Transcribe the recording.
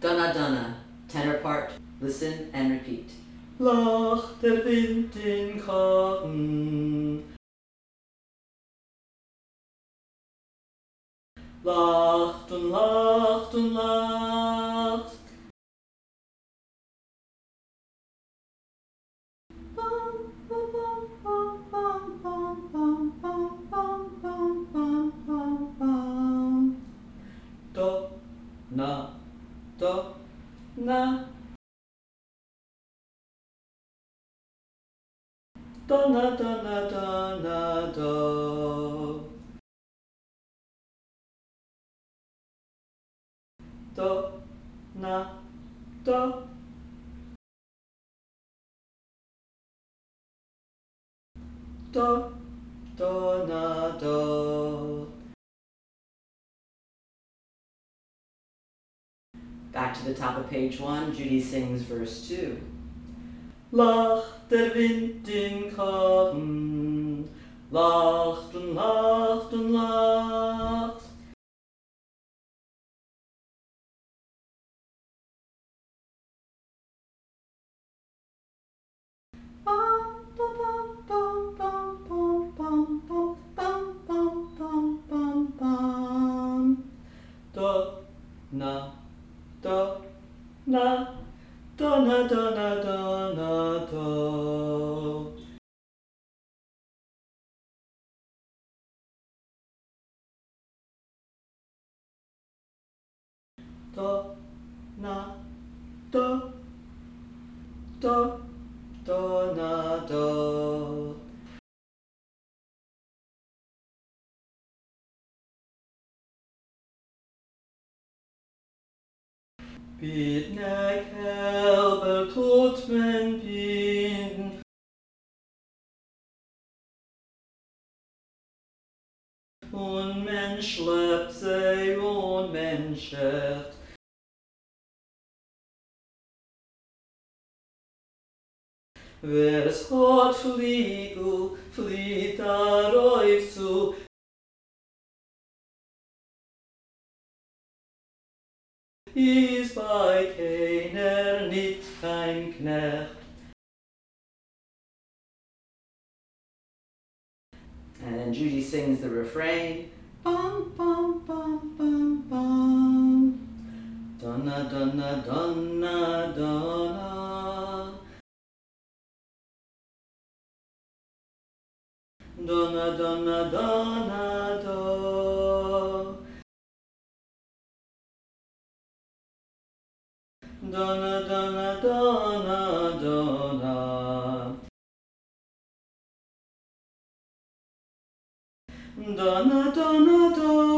Donna Donna, tenor part. Listen and repeat. Lacht der Wind in Karten. Lacht und lacht und lacht. Do, na, do, na. Donna, donna, donna, do. Do, na, do. Do, do, na, do. Back to the top of page 1, Judy sings verse 2. Lacht der Wind in Karten, lacht und lacht und lacht. Bam, bam, bam, bam, bam, bam, bam, bam, bam, bam, bam, bam. Do, na, do, na. Donna, donna, donna, do. Do, na, do. Do, do, na, do. Bid nek helber tot men binden. Und men schleppt sig und men schert. Wers hot fliegel, fliet auf zu. Is bei keiner nicht kein Knecht. And then Judy sings the refrain. Bum, bum, bum, bum, bum. Donna, donna, donna, donna. Donna, donna, donna, do. Donna, donna, donna, donna. Donna, donna, donna.